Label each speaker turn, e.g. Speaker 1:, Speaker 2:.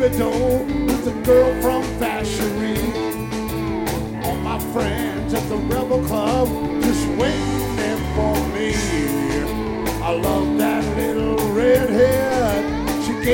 Speaker 1: dough with a girl from Fashery. All my friends at the Rebel Club just waiting